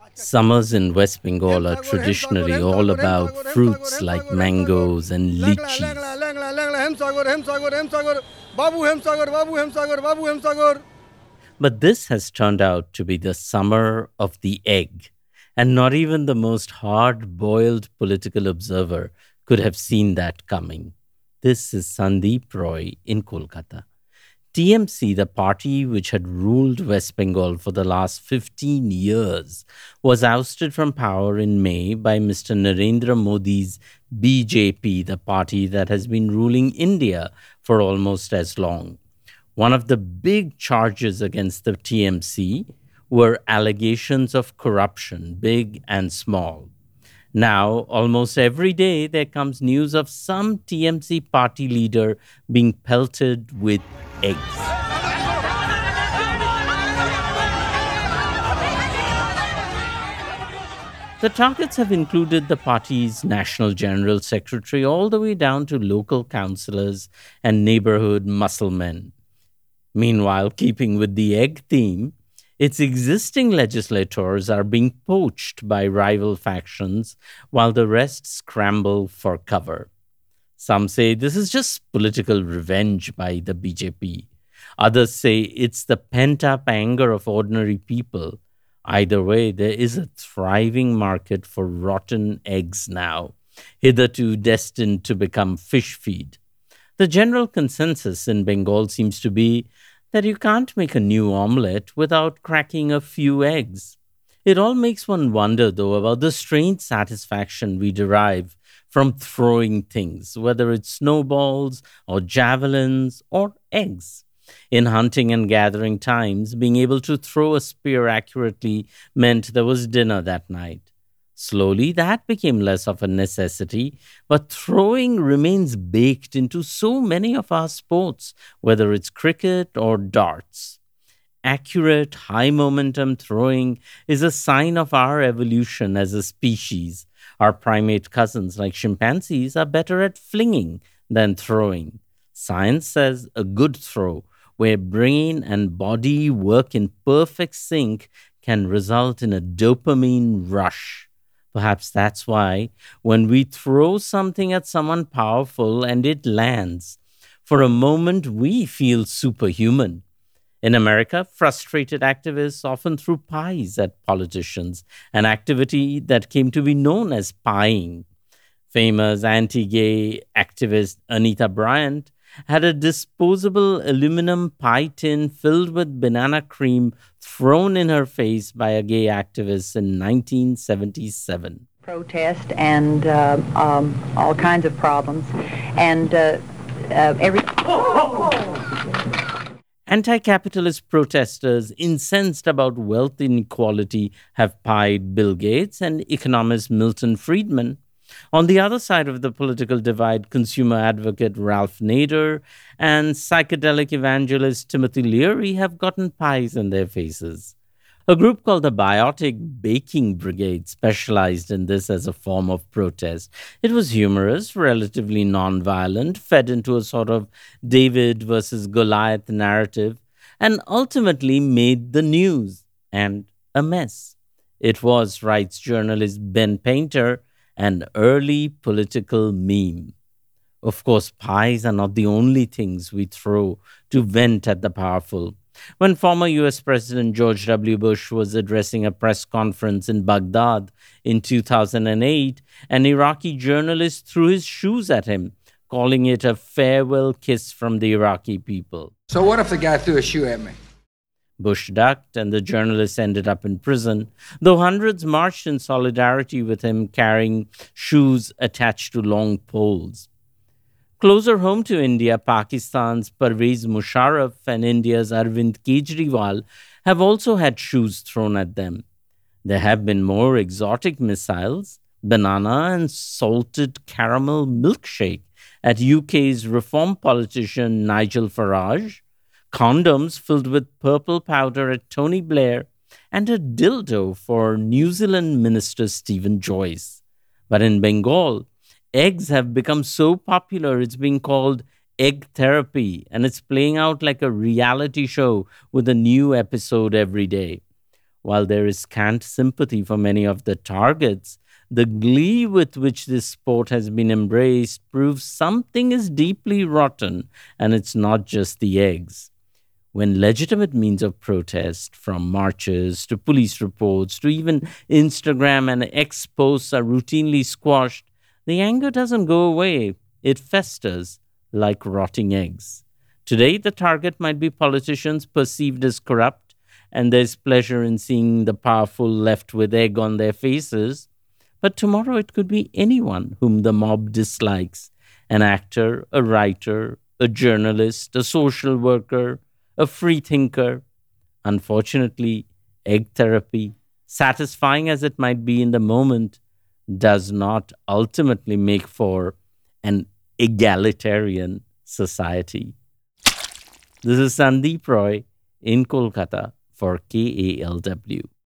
Summers in West Bengal are traditionally all about fruits like mangoes and lychees. But this has turned out to be the summer of the egg, and not even the most hard boiled political observer could have seen that coming. This is Sandeep Roy in Kolkata. TMC, the party which had ruled West Bengal for the last 15 years, was ousted from power in May by Mr. Narendra Modi's BJP, the party that has been ruling India for almost as long. One of the big charges against the TMC were allegations of corruption, big and small. Now, almost every day, there comes news of some TMC party leader being pelted with eggs. The targets have included the party's national general secretary all the way down to local councillors and neighborhood musclemen. Meanwhile, keeping with the egg theme, its existing legislators are being poached by rival factions while the rest scramble for cover. Some say this is just political revenge by the BJP. Others say it's the pent up anger of ordinary people. Either way, there is a thriving market for rotten eggs now, hitherto destined to become fish feed. The general consensus in Bengal seems to be that you can't make a new omelette without cracking a few eggs. It all makes one wonder, though, about the strange satisfaction we derive from throwing things, whether it's snowballs or javelins or eggs. In hunting and gathering times, being able to throw a spear accurately meant there was dinner that night. Slowly, that became less of a necessity, but throwing remains baked into so many of our sports, whether it's cricket or darts. Accurate, high momentum throwing is a sign of our evolution as a species. Our primate cousins, like chimpanzees, are better at flinging than throwing. Science says a good throw, where brain and body work in perfect sync, can result in a dopamine rush. Perhaps that's why when we throw something at someone powerful and it lands, for a moment we feel superhuman. In America, frustrated activists often threw pies at politicians, an activity that came to be known as pieing. Famous anti gay activist Anita Bryant had a disposable aluminum pie tin filled with banana cream thrown in her face by a gay activist in 1977. Protest and all kinds of problems, and every. Anti capitalist protesters incensed about wealth inequality have pied Bill Gates and economist Milton Friedman. On the other side of the political divide, consumer advocate Ralph Nader and psychedelic evangelist Timothy Leary have gotten pies in their faces. A group called the Biotic Baking Brigade specialized in this as a form of protest. It was humorous, relatively non-violent, fed into a sort of David versus Goliath narrative, and ultimately made the news and a mess. It was, writes journalist Ben Painter, an early political meme. Of course, pies are not the only things we throw to vent at the powerful. When former US President George W. Bush was addressing a press conference in Baghdad in 2008, an Iraqi journalist threw his shoes at him, calling it a farewell kiss from the Iraqi people. So what if the guy threw a shoe at me? Bush ducked, and the journalist ended up in prison, though hundreds marched in solidarity with him carrying shoes attached to long poles. Closer home to India, Pakistan's Parvez Musharraf and India's Arvind Kejriwal have also had shoes thrown at them. There have been more exotic missiles, banana and salted caramel milkshake at UK's reform politician Nigel Farage, condoms filled with purple powder at Tony Blair, and a dildo for New Zealand Minister Stephen Joyce. But in Bengal, eggs have become so popular it's being called egg therapy, and it's playing out like a reality show with a new episode every day. While there is scant sympathy for many of the targets, the glee with which this sport has been embraced proves something is deeply rotten, and it's not just the eggs. When legitimate means of protest, from marches to police reports to even Instagram and X posts, are routinely squashed, the anger doesn't go away. It festers like rotting eggs. Today, the target might be politicians perceived as corrupt, and there's pleasure in seeing the powerful left with egg on their faces. But tomorrow it could be anyone whom the mob dislikes: an actor, a writer, a journalist, a social worker, a free thinker. Unfortunately, egg therapy, satisfying as it might be in the moment, does not ultimately make for an egalitarian society. This is Sandeep Roy in Kolkata for KALW.